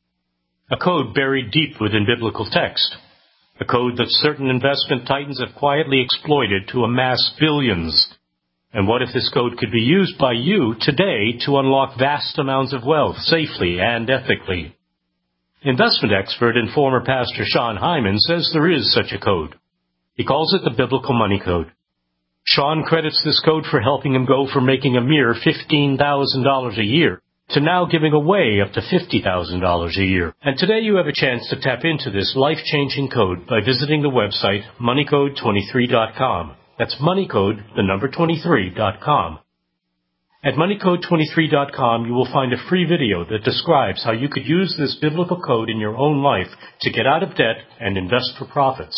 A code buried deep within biblical text. A code that certain investment titans have quietly exploited to amass billions. And what if this code could be used by you today to unlock vast amounts of wealth safely and ethically? Investment expert and former pastor Sean Hyman says there is such a code. He calls it the Biblical Money Code. Sean credits this code for helping him go from making a mere fifteen thousand dollars a year to now giving away up to fifty thousand dollars a year. And today you have a chance to tap into this life-changing code by visiting the website money code twenty-three dot com. That's moneycode, the number twenty-three dot com. At money code twenty-three dot com, you will find a free video that describes how you could use this biblical code in your own life to get out of debt and invest for profits.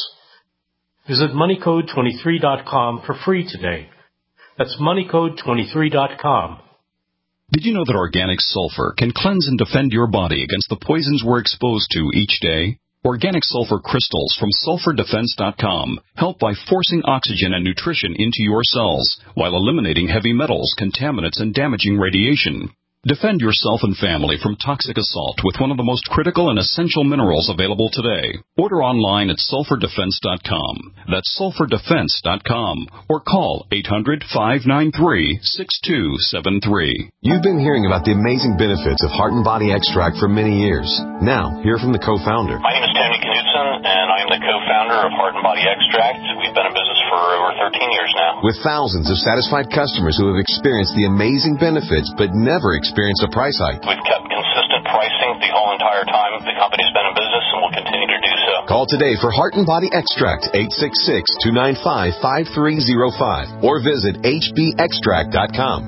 Visit money code twenty-three dot com for free today. That's money code twenty-three dot com. Did you know that organic sulfur can cleanse and defend your body against the poisons we're exposed to each day? Organic sulfur crystals from sulfur defense dot com help by forcing oxygen and nutrition into your cells while eliminating heavy metals, contaminants, and damaging radiation. Defend yourself and family from toxic assault with one of the most critical and essential minerals available today. Order online at sulfur defense dot com. That's sulfur defense dot com. Or call eight hundred, five nine three, six two seven three. You've been hearing about the amazing benefits of Heart and Body Extract for many years. Now, hear from the co-founder. My name is Tony Knudsen, and I am the co-founder of Heart and Body Extract. We've been in business for over thirteen years now. With thousands of satisfied customers who have experienced the amazing benefits but never experienced a price hike. We've kept consistent pricing the whole entire time the company's been in business, and will continue to do so. Call today for Heart and Body Extract, eight six six, two nine five, five three zero five, or visit h b extract dot com.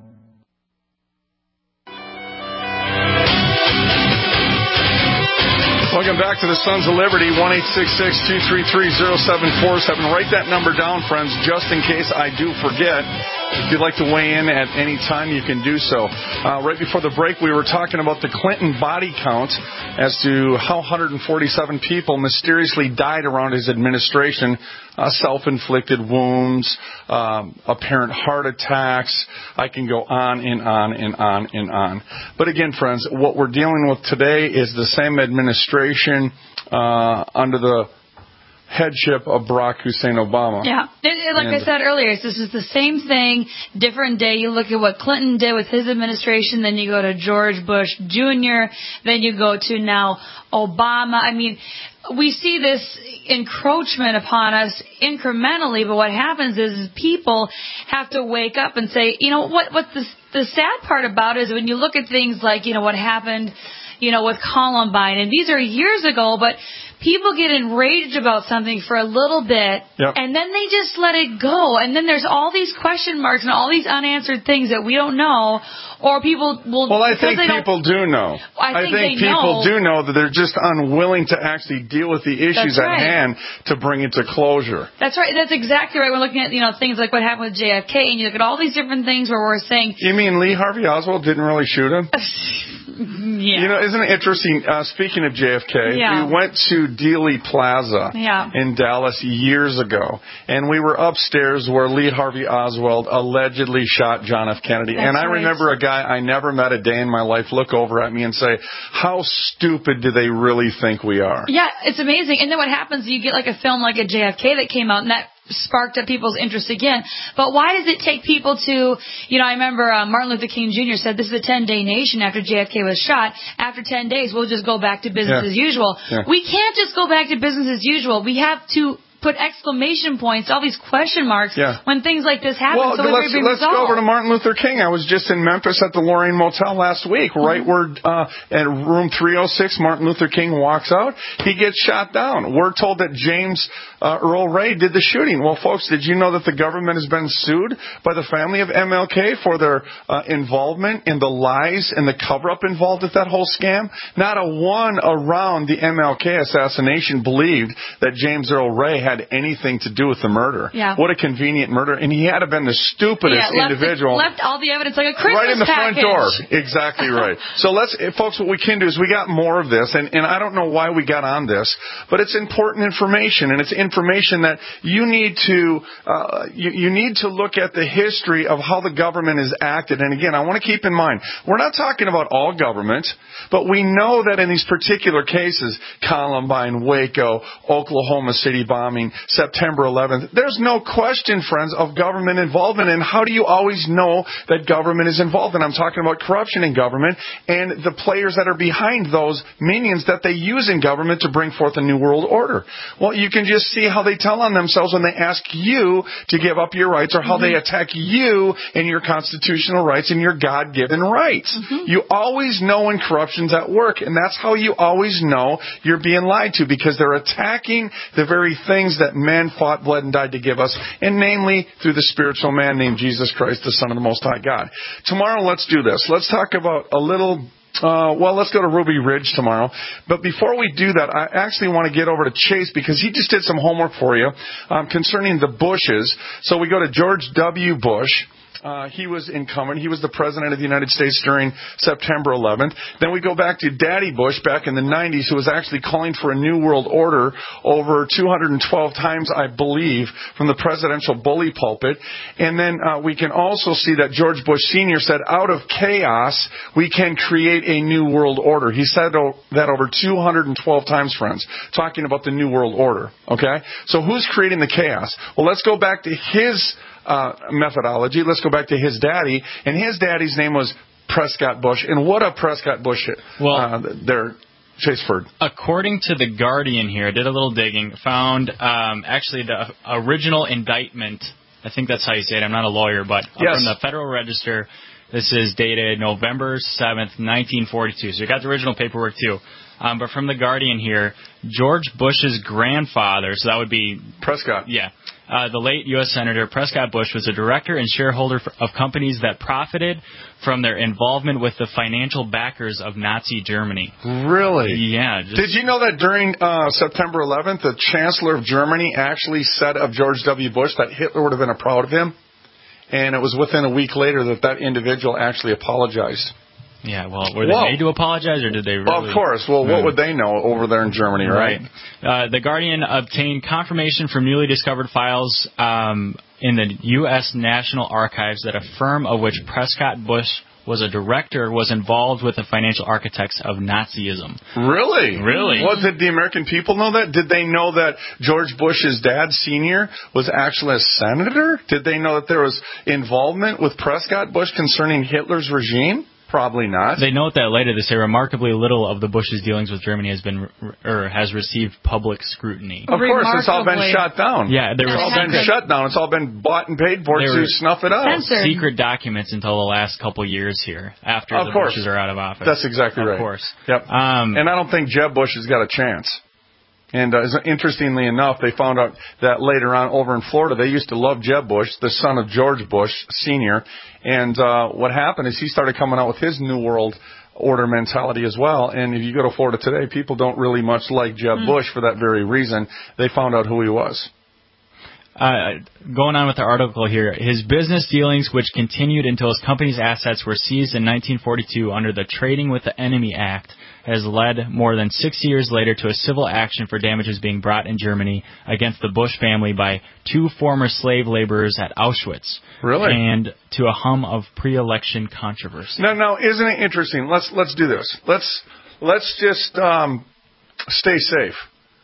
Welcome back to the Sons of Liberty, one eight six six, two three three, zero seven four seven. Write that number down, friends, just in case I do forget. If you'd like to weigh in at any time, you can do so. Uh, right before the break, we were talking about the Clinton body count as to how one hundred forty-seven people mysteriously died around his administration. Uh, self-inflicted wounds, um, apparent heart attacks. I can go on and on and on and on. But again, friends, what we're dealing with today is the same administration uh, under the headship of Barack Hussein Obama. Yeah. It, it, like and, I said earlier, this is the same thing, different day. You look at what Clinton did with his administration, then you go to George Bush Junior, then you go to now Obama. I mean, we see this encroachment upon us incrementally, but what happens is people have to wake up and say, you know, what, what the, the sad part about it is when you look at things like, you know, what happened, you know, with Columbine, and these are years ago, but people get enraged about something for a little bit, yep. and then they just let it go. And then there's all these question marks and all these unanswered things that we don't know, or people will... Well, I think people do know. I think, I think they people know. do know that they're just unwilling to actually deal with the issues That's at right. hand to bring it to closure. That's right. That's exactly right. We're looking at, you know, things like what happened with J F K, and you look at all these different things where we're saying... You mean Lee Harvey Oswald didn't really shoot him? Yeah. You know, isn't it interesting? Uh, speaking of J F K, Yeah. we went to Dealey Plaza Yeah. in Dallas years ago, and we were upstairs where Lee Harvey Oswald allegedly shot John F. Kennedy. That's and I right. remember a guy I never met a day in my life look over at me and say, "How stupid do they really think we are?" Yeah, it's amazing. And then what happens? You get like a film like a J F K that came out, and that sparked up people's interest again. But why does it take people to, you know, I remember uh, Martin Luther King Junior said this is a ten-day nation after J F K was shot. After ten days, we'll just go back to business Yeah. as usual. Yeah. We can't just go back to business as usual. We have to put exclamation points, all these question marks Yeah. when things like this happen. Well, so let's, it let's go over to Martin Luther King. I was just in Memphis at the Lorraine Motel last week, right Mm-hmm. where uh, at room three oh six, Martin Luther King walks out. He gets shot down. We're told that James uh, Earl Ray did the shooting. Well, folks, did you know that the government has been sued by the family of M L K for their uh, involvement in the lies and the cover-up involved with that whole scam? Not a one around the M L K assassination believed that James Earl Ray had anything to do with the murder. Yeah. What a convenient murder. And he had to have been the stupidest yeah, left individual. The, left all the evidence like a Christmas Right in the package. front door. Exactly right. So let's, eh, folks, what we can do is we got more of this, and, and I don't know why we got on this, but it's important information, and it's information that you need to, uh, you, you need to look at the history of how the government has acted. And again, I want to keep in mind, we're not talking about all government, but we know that in these particular cases, Columbine, Waco, Oklahoma City bombing, September eleventh, there's no question, friends, of government involvement. And how do you always know that government is involved? And I'm talking about corruption in government and the players that are behind those minions that they use in government to bring forth a new world order. Well, you can just see how they tell on themselves when they ask you to give up your rights, or how mm-hmm. they attack you and your constitutional rights and your God-given rights. Mm-hmm. You always know when corruption's at work, and that's how you always know you're being lied to, because they're attacking the very things that men fought, bled, and died to give us, and namely through the spiritual man named Jesus Christ, the Son of the Most High God. Tomorrow, let's do this. Let's talk about a little... Uh, well, let's go to Ruby Ridge tomorrow. But before we do that, I actually want to get over to Chase, because he just did some homework for you um, concerning the Bushes. So we go to George W. Bush. Uh, he was incumbent. He was the president of the United States during September eleventh. Then we go back to Daddy Bush back in the nineties, who was actually calling for a new world order over two hundred twelve times, I believe, from the presidential bully pulpit. And then uh, we can also see that George Bush Senior said, out of chaos, we can create a new world order. He said that over two hundred twelve times, friends, talking about the new world order. Okay? So who's creating the chaos? Well, let's go back to his Uh, methodology. Let's go back to his daddy, and his daddy's name was Prescott Bush. And what a Prescott Bush well, uh, there, Chaseford. According to The Guardian here, did a little digging, found um, actually the original indictment, I think that's how you say it, I'm not a lawyer, but yes. from the Federal Register. This is dated November seventh, nineteen forty-two. So you got the original paperwork too. Um, but from The Guardian here, George Bush's grandfather, so that would be... Prescott. Yeah. Uh, the late U S Senator Prescott Bush was a director and shareholder for, of companies that profited from their involvement with the financial backers of Nazi Germany. Really? Yeah. Just, Did you know that during uh, September eleventh, the Chancellor of Germany actually said of George W. Bush that Hitler would have been proud of him? And it was within a week later that that individual actually apologized. Yeah, well, were they Whoa. made to apologize, or did they really? Well, of course. Well, what would they know over there in Germany, right? Right. Uh, the Guardian obtained confirmation from newly discovered files um, in the U S National Archives that a firm of which Prescott Bush was a director was involved with the financial architects of Nazism. Really? Really? Well, did the American people know that? Did they know that George Bush's dad, Senior, was actually a senator? Did they know that there was involvement with Prescott Bush concerning Hitler's regime? Probably not. They note that later they say remarkably little of the Bush's dealings with Germany has been or has received public scrutiny. Of course, it's all been shut down. Yeah, there it's was all been shut down. It's all been bought and paid for to snuff it out. Censored. Secret documents until the last couple years here, after of the course. Bushes are out of office. That's exactly of right. Of course. Yep. Um, and I don't think Jeb Bush has got a chance. And uh, interestingly enough, they found out that later on over in Florida, they used to love Jeb Bush, the son of George Bush Senior And uh, what happened is he started coming out with his New World Order mentality as well. And if you go to Florida today, people don't really much like Jeb mm. Bush for that very reason. They found out who he was. Uh, going on with the article here, his business dealings, which continued until his company's assets were seized in nineteen forty-two under the Trading with the Enemy Act, has led more than six years later to a civil action for damages being brought in Germany against the Bush family by two former slave laborers at Auschwitz. Really? And to a hum of pre-election controversy. Now, now, isn't it interesting? Let's let's do this. Let's let's just um, stay safe.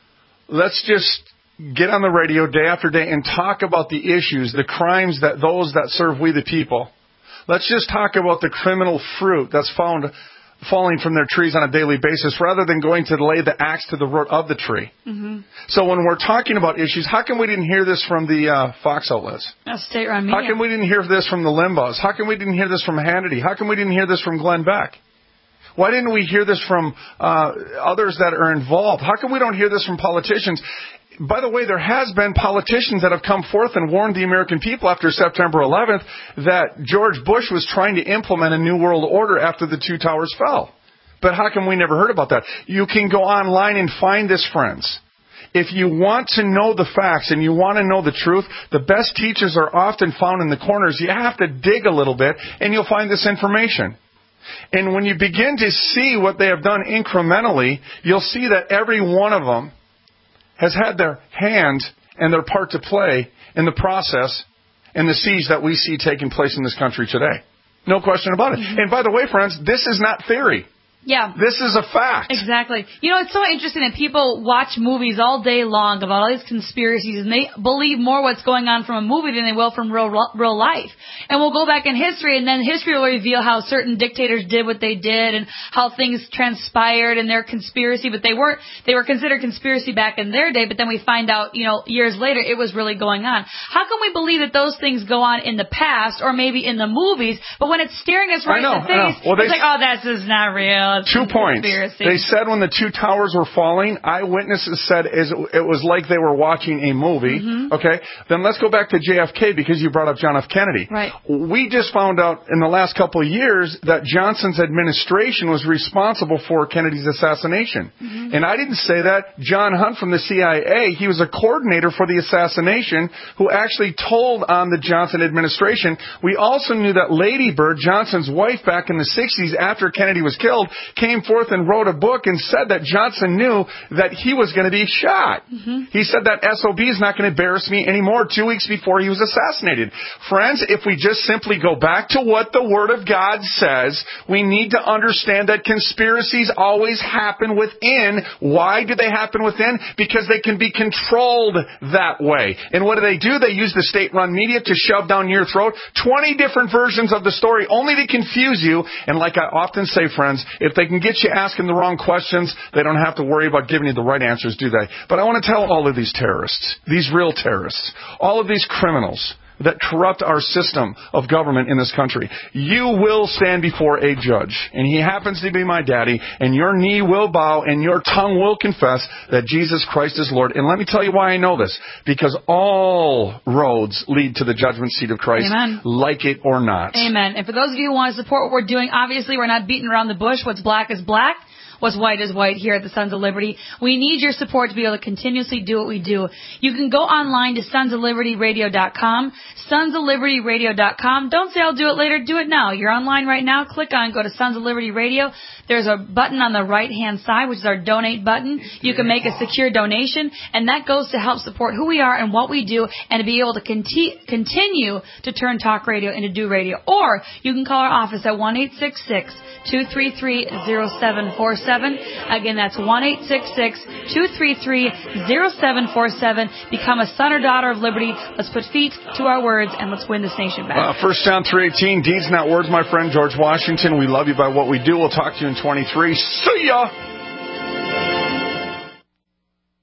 Let's just get on the radio day after day and talk about the issues, the crimes that those that serve we the people. Let's just talk about the criminal fruit that's found falling from their trees on a daily basis rather than going to lay the axe to the root of the tree. Mm-hmm. So when we're talking about issues, how come we didn't hear this from the uh, Fox outlets? That's state-run media. How come we didn't hear this from the Limbaughs? How come we didn't hear this from Hannity? How come we didn't hear this from Glenn Beck? Why didn't we hear this from uh, others that are involved? How come we don't hear this from politicians? By the way, there has been politicians that have come forth and warned the American people after September eleventh that George Bush was trying to implement a new world order after the two towers fell. But how come we never heard about that? You can go online and find this, friends. If you want to know the facts and you want to know the truth, the best teachers are often found in the corners. You have to dig a little bit and you'll find this information. And when you begin to see what they have done incrementally, you'll see that every one of them has had their hand and their part to play in the process and the siege that we see taking place in this country today. No question about it. Mm-hmm. And by the way, friends, this is not theory. Yeah. This is a fact. Exactly. You know, it's so interesting that people watch movies all day long about all these conspiracies, and they believe more what's going on from a movie than they will from real real life. And we'll go back in history, and then history will reveal how certain dictators did what they did and how things transpired in their conspiracy, but they weren't, they were considered conspiracy back in their day, but then we find out, you know, years later it was really going on. How can we believe that those things go on in the past or maybe in the movies, but when it's staring us right know, in the face, well, it's like, oh, that's just not real. Two points. They said when the two towers were falling, eyewitnesses said it was like they were watching a movie. Mm-hmm. Okay? Then let's go back to J F K because you brought up John F. Kennedy. Right. We just found out in the last couple of years that Johnson's administration was responsible for Kennedy's assassination. Mm-hmm. And I didn't say that. John Hunt from the C I A, he was a coordinator for the assassination who actually told on the Johnson administration. We also knew that Lady Bird, Johnson's wife back in the sixties after Kennedy was killed, came forth and wrote a book and said that Johnson knew that he was going to be shot. Mm-hmm. He said that S O B is not going to embarrass me anymore two weeks before he was assassinated. Friends, if we just simply go back to what the Word of God says, we need to understand that conspiracies always happen within. Why do they happen within? Because they can be controlled that way. And what do they do? They use the state-run media to shove down your throat twenty different versions of the story only to confuse you. And like I often say, friends, if they can get you asking the wrong questions, they don't have to worry about giving you the right answers, do they? But I want to tell all of these terrorists, these real terrorists, all of these criminals that corrupt our system of government in this country, you will stand before a judge, and he happens to be my daddy, and your knee will bow and your tongue will confess that Jesus Christ is Lord. And let me tell you why I know this, because all roads lead to the judgment seat of Christ, Amen. Like it or not. Amen. And for those of you who want to support what we're doing, obviously we're not beating around the bush. What's black is black. What's white is white here at the Sons of Liberty. We need your support to be able to continuously do what we do. You can go online to sons of liberty radio dot com, sons of liberty radio dot com. Don't say I'll do it later, do it now. You're online right now. Click on, go to Sons of Liberty Radio. There's a button on the right-hand side, which is our donate button. You can make a secure donation, and that goes to help support who we are and what we do and to be able to conti- continue to turn talk radio into do radio. Or you can call our office at one eight six six, two three three, zero seven four seven. Again, that's one eight six six, two three three, zero seven four seven. Become a son or daughter of liberty. Let's put feet to our words and let's win this nation back. Uh, First John three eighteen, deeds not words, my friend George Washington. We love you by what we do. We'll talk to you in twenty-three. See ya!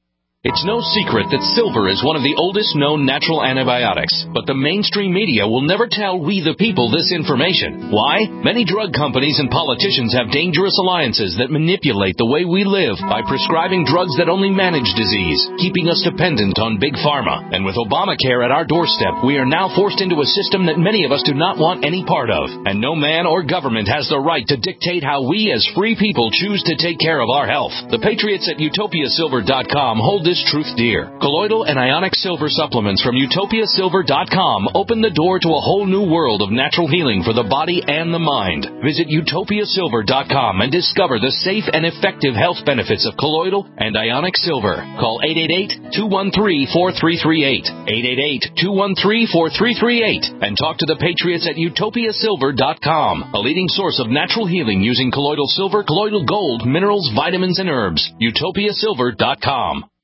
It's no secret that silver is one of the oldest known natural antibiotics, but the mainstream media will never tell we the people this information. Why? Many drug companies and politicians have dangerous alliances that manipulate the way we live by prescribing drugs that only manage disease, keeping us dependent on big pharma. And with Obamacare at our doorstep, we are now forced into a system that many of us do not want any part of. And no man or government has the right to dictate how we as free people choose to take care of our health. The patriots at utopia silver dot com hold this truth dear. Colloidal and ionic silver supplements from utopia silver dot com open the door to a whole new world of natural healing for the body and the mind. Visit utopia silver dot com and discover the safe and effective health benefits of colloidal and ionic silver. Call eight eight eight, two one three, four three three eight, eight eight eight, two one three, four three three eight, and talk to the patriots at utopia silver dot com, a leading source of natural healing using colloidal silver, colloidal gold, minerals, vitamins, and herbs. utopia silver dot com.